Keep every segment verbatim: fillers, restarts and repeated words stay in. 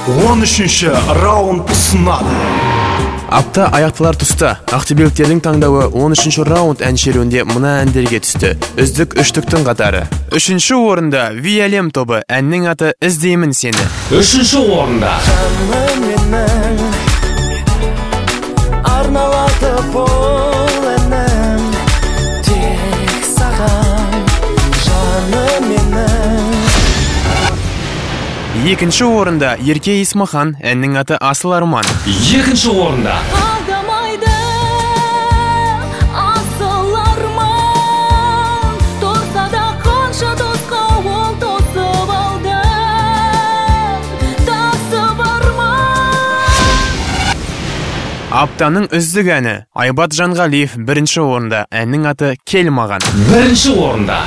он үшінші раунд ұсынады. Апта аяқтылар тұста. Ақтөбеліктердің таңдауы он үшінші раунд ән шеруінде мына әндерге түсті. Үздік үштіктің қатары. Үшінші орында Виалем тобы, әннің аты «Іздеймін сені». Үшінші орында арналатып ол әнім, тек саған жаным менің. Екінші орында Ерке Исмахан, әннің аты «Асыл арман». Екінші орында Алдамайды асыл арман, торса да қанша досқа ол тосып алды, тасып арман. Аптаның үздік әні Айбат Жанғалиев бірінші орында, әннің аты «Кел маған». Бірінші орында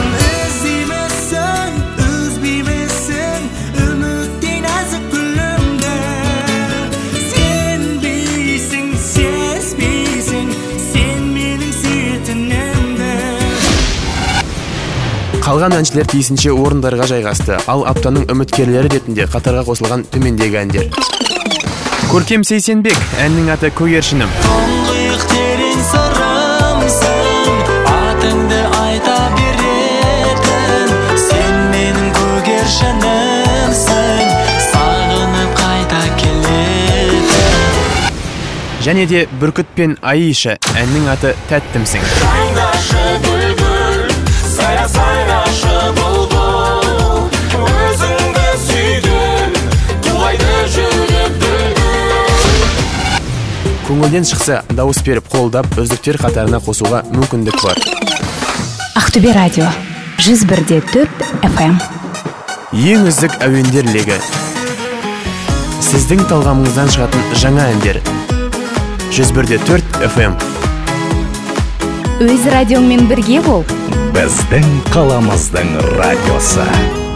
Қалған әншілер тиісінше орындарға жайғасты, ал аптаның үміткерлері ретінде қатарға қосылған төмендегі әндер. Көркем Сейсенбек, әннің аты «Көгершінім». Тұңғиық терең сырымсың, атыңды айта беретін, сен менің көгершінімсің, сағынып қайта келетін. Және де Бүркіт пен Аиша, әннің аты «Тәттімсің». Сайрашы бұлбұл, өзіңді сүйдім, тулайды жүрек дүлдүл. Көңілден шықса, дауыс беріп қолдап, үздіктер қатарына қосуға мүмкіндік бар. Ақтөбе радио жүз бір де төрт эф эм. Ең үздік әуендер легі. Сіздің талғамыңыздан шығатын жаңа әндер. жүз бір де төрт эф эм. Өз радиоңмен бірге бол. Біздің қаламыздың радиосы.